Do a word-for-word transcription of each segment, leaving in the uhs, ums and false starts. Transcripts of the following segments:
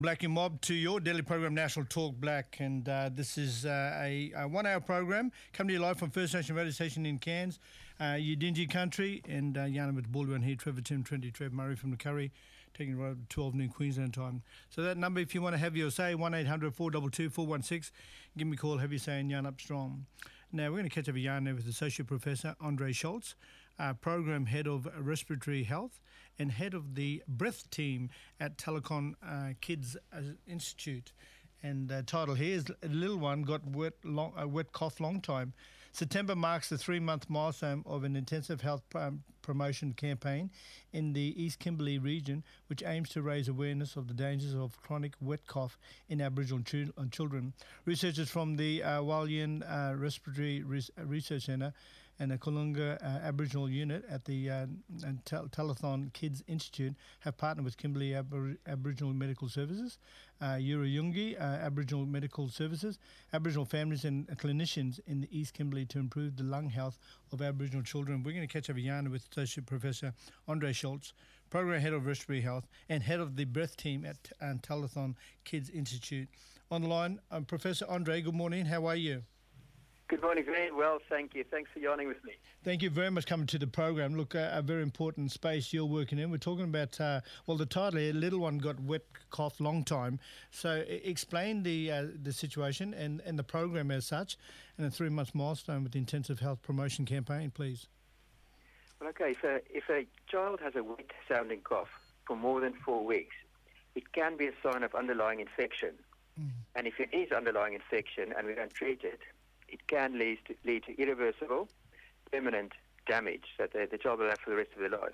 Blackie Mob to your daily program, National Talk Black, and uh, this is uh, a, a one-hour program coming to you live from First Nation Radio Station in Cairns, uh, Udingi country, and uh, Yana with Baldwin here, Trevor Tim, twenty, Trev Murray from the Curry, taking it right twelve noon Queensland time. So that number, if you want to have your say, one eight hundred four two two four one six, give me a call, have your say, and yarn up strong. Now, we're going to catch up a yarn there with Associate Professor Andre Schultz, uh, Program Head of Respiratory Health and Head of the Breath Team at Telecon uh, Kids Institute. And the uh, title here is A Little One Got Wet, long, uh, wet Cough Long Time. September marks the three-month milestone of an intensive health um, promotion campaign in the East Kimberley region, which aims to raise awareness of the dangers of chronic wet cough in Aboriginal ch- children. Researchers from the uh, Walyan uh, Respiratory Re- Research Centre and the Kulunga uh, Aboriginal Unit at the uh, Tel- Telethon Kids Institute have partnered with Kimberley Abor- Aboriginal Medical Services, uh, Yurayungi uh, Aboriginal Medical Services, Aboriginal families and clinicians in the East Kimberley to improve the lung health of Aboriginal children. We're going to catch up a yarn with Associate Professor Andre Schultz, Program Head of Respiratory Health and Head of the Breath Team at um, Telethon Kids Institute. On the line, um, Professor Andre, good morning. How are you? Good morning, very well, thank you. Thanks for yarning with me. Thank you very much for coming to the program. Look, uh, a very important space you're working in. We're talking about, uh, well, the title here, Little One Got Wet Cough Long Time. So I- explain the uh, the situation and, and the program as such and a three-month milestone with the Intensive Health Promotion Campaign, please. Well, okay, so if a child has a wet-sounding cough for more than four weeks, it can be a sign of underlying infection. Mm. And if it is underlying infection and we don't treat it, it can lead to, lead to irreversible, permanent damage that the, the child will have for the rest of their lives.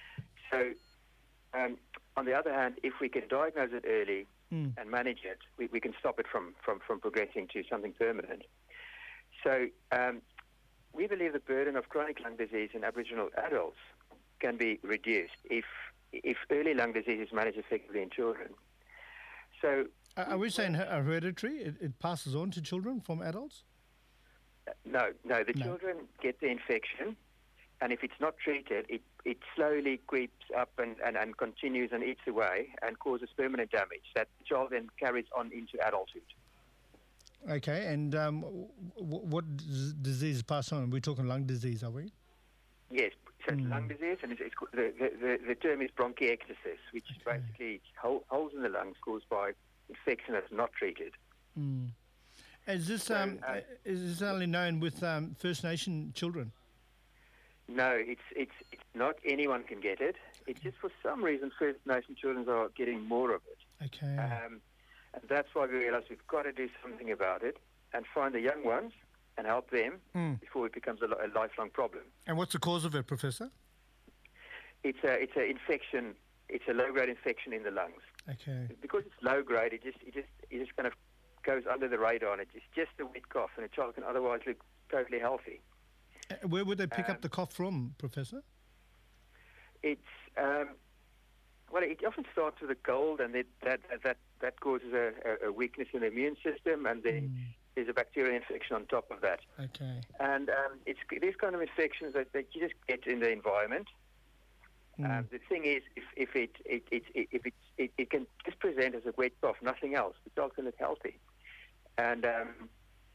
So, um, on the other hand, if we can diagnose it early mm. and manage it, we, we can stop it from, from, from progressing to something permanent. So, um, we believe the burden of chronic lung disease in Aboriginal adults can be reduced if if early lung disease is managed effectively in children. So, uh, are we saying hereditary? It, it passes on to children from adults? No, no. The no. children get the infection, and if it's not treated, it, it slowly creeps up and, and, and continues and eats away and causes permanent damage that the child then carries on into adulthood. Okay, and um, w- what d- disease pass on? We're talking lung disease, are we? Yes, so it's mm. lung disease, and it's, it's, the, the, the term is bronchiectasis, which okay. is basically hole, holes in the lungs caused by infection that's not treated. Mm. Is this so, um, uh, is this only known with um, First Nation children? No, it's it's it's not anyone can get it. It's just for some reason First Nation children are getting more of it. Okay. Um, and that's why we realised we've got to do something about it and find the young ones and help them mm. before it becomes a, a lifelong problem. And what's the cause of it, Professor? It's a it's an infection. It's a low grade infection in the lungs. Okay. Because it's low grade, it just it just it just kind of goes under the radar, and it's just a wet cough, and a child can otherwise look totally healthy. Uh, where would they pick um, up the cough from, Professor? It's um, well, it often starts with a cold, and it, that that that causes a, a weakness in the immune system, and then mm. there's a bacterial infection on top of that. Okay. And um, it's these kind of infections that, that you just get in the environment. Mm. Um, the thing is, if, if it it, it, it if it, it it can just present as a wet cough, nothing else, the child can look healthy. And um,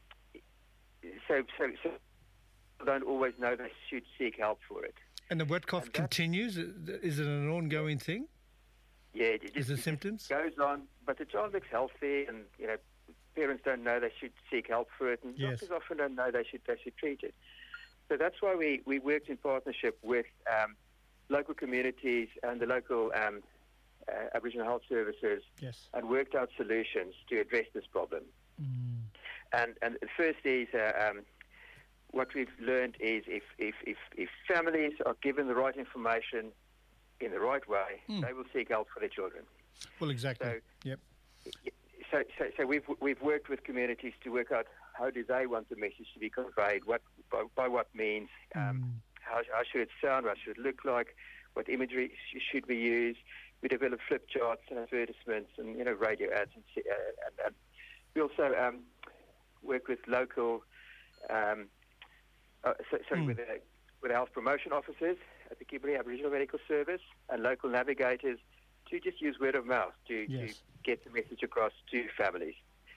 so, so, so people don't always know they should seek help for it. And the wet cough continues? Is it an ongoing thing? Yeah, it just, is the it symptoms? goes on, but the child looks healthy, and you know, parents don't know they should seek help for it, and yes. doctors often don't know they should they should treat it. So that's why we, we worked in partnership with um, local communities and the local um, uh, Aboriginal Health Services, yes. and worked out solutions to address this problem. Mm. And and the first is uh, um, what we've learned is if, if, if, if families are given the right information in the right way, mm. they will seek help for their children. Well, exactly. So, yep. So, so, so we've we've worked with communities to work out how do they want the message to be conveyed, what by, by what means, um, mm. how, how should it sound, what should it look like, what imagery sh- should be used. We develop flip charts and advertisements and you know radio ads, and, uh, and, and we also um, work with local, um, uh, so, sorry, mm. with the, with the health promotion officers at the Kimberley Aboriginal Medical Service and local navigators to just use word of mouth to, Yes. to get the message across to families.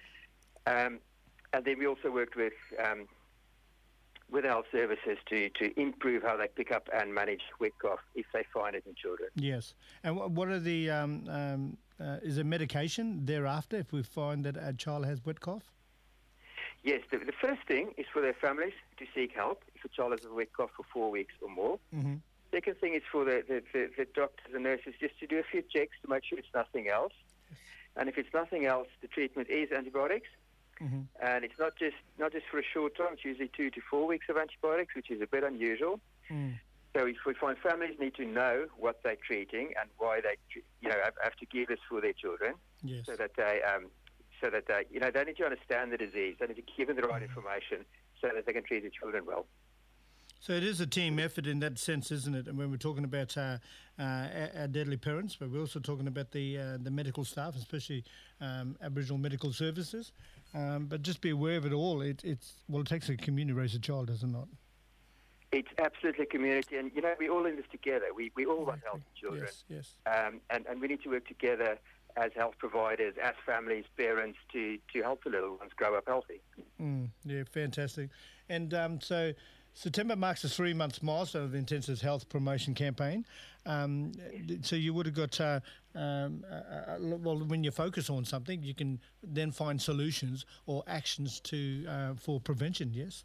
Um, and then we also worked with um, with health services to, to improve how they pick up and manage wet cough if they find it in children. Yes. And wh- what are the, um, um, uh, is there medication thereafter if we find that a child has wet cough? Yes, the, the first thing is for their families to seek help if a child has a wet cough for four weeks or more. Mm-hmm. Second thing is for the, the, the, the doctors and nurses just to do a few checks to make sure it's nothing else. And if it's nothing else, the treatment is antibiotics. Mm-hmm. And it's not just not just for a short time. It's usually two to four weeks of antibiotics, which is a bit unusual. Mm. So if we find families need to know what they're treating and why they, you know, have, have to give this for their children, Yes. so that they, um, so that they, you know, they need to understand the disease. They need to give them the right information so that they can treat the children well. So it is a team effort in that sense, isn't it? And when we're talking about uh, uh, our, our deadly parents, but we're also talking about the uh, the medical staff, especially um, Aboriginal medical services. Um, but just be aware of it all. It, it's well, it takes a community to raise a child, does it not? It's absolutely a community, and you know, we're all in this together. We we all want healthy children, Yes, yes. um, and and we need to work together as health providers, as families, parents, to to help the little ones grow up healthy. Mm, yeah, fantastic. And um, so September marks the three months milestone of the Intensive Health Promotion Campaign. Um, so you would have got, uh, um, uh, uh, well, when you focus on something, you can then find solutions or actions to uh, for prevention, yes?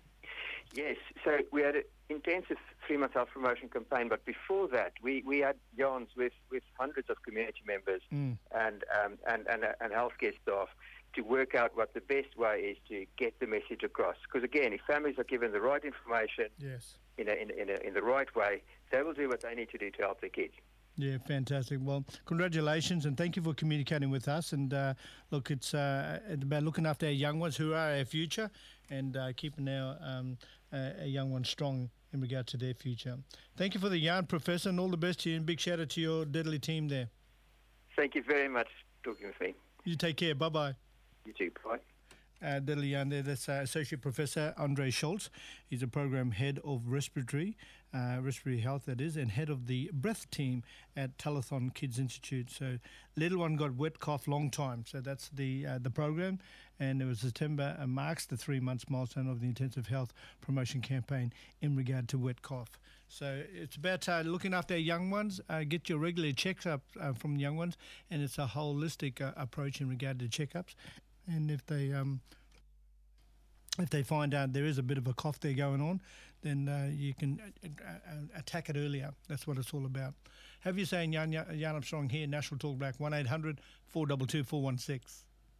Yes, so we had an intensive three-month health promotion campaign, but before that, we, we had yarns with, with hundreds of community members Mm. and, um, and, and, uh, and healthcare staff to work out what the best way is to get the message across. Because again, if families are given the right information Yes. in, a, in, a, in, a, in the right way, they will do what they need to do to help their kids. Yeah, fantastic. Well, congratulations and thank you for communicating with us. And uh, look, it's, uh, it's about looking after our young ones who are our future and uh, keeping our, um, uh, our young ones strong in regard to their future. Thank you for the yarn, Professor, and all the best to you. And big shout out to your deadly team there. Thank you very much for talking with me. You take care. Bye-bye. You too. Bye. Uh, deadly yarn there. That's uh, Associate Professor Andre Schultz. He's a program head of respiratory, uh, respiratory health, that is, and head of the breath team at Telethon Kids Institute. So, little one got wet cough long time. So that's the uh, the program, and it was September uh, marks the three months milestone of the intensive health promotion campaign in regard to wet cough. So it's about uh, looking after our young ones. Uh, get your regular checkup uh, from the young ones, and it's a holistic uh, approach in regard to checkups. And if they um, if they find out there is a bit of a cough there going on, then uh, you can uh, uh, attack it earlier. That's what it's all about. Have you saying Jan, Jan Armstrong here, National Talk Black, one eight hundred four two two four one six.